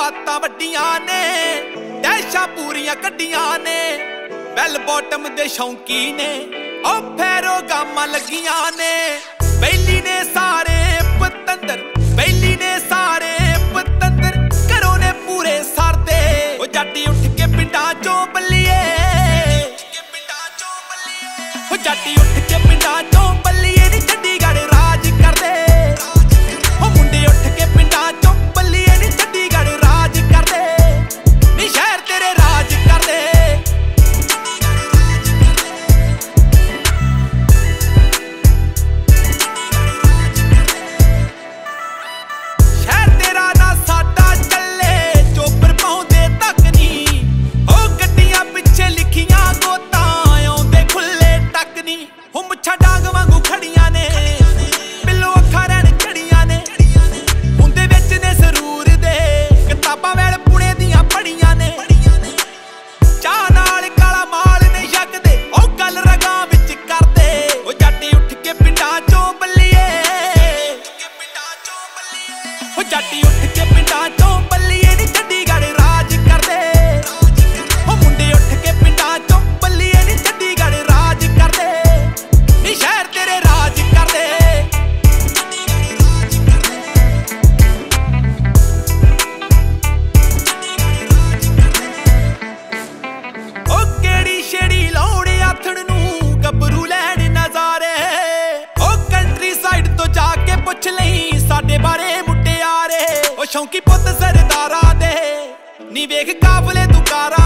बातां वड्डियां ने, डैशां पूरियां कड्डियां ने, बैल बॉटम दे शौंकी ने, ओ फैरो गामां लगियां ने। बैली ने सारे पतंदर, बैली ने सारे पतंदर, घरों ने पूरे सरदे। ओ जाटी उठ के पिंडां चों बल्लिए, ओ जाटी उठ के पिंडां चों बल्लिए नी चंडीगढ़ राज करदे। ओ मुंडे उठ के पिंडां चों बल्लिए नी चंडीगढ़ राज करदे, नी शहर तेरे राज करदे। शहर तेरा ना साडा चले, चोपर पाउंदे तक नी, ओ गड्डियां पिछे लिखियां गोतां आउंदे खुले तक नी। हो मुच्छां डांग वांगू खड़ियां ने, बिल्लो अखां रैण चढ़ियां ने, हुंदे विच ने सरूर दे, किताबां वैल पुणे दियां पढ़ियां ने। चाह नाल काला माल नहीं छकदे, ओ गल रगां विच करदे। ओ जाटी उठ के पिंडां चों बल्लिए, ओ जाटी उठ के पिंडां चों बल्लिए नी चंडीगढ़ राज करदे। ओ मुंडे उठ के पिंडां चों बल्लिए नी चंडीगढ़ राज करदे, नी शहर तेरे राज करदे। ओ केड़ी छेड़ी लाउणे आथण नूं गबरू लैण नज़ारे, ओ कंट्री साइड तो जाके पुछ लई साडे बारे मुटियारे। ओ शौंकी पुੱਤ सरदारां दे, नी वेख काफले तू कारां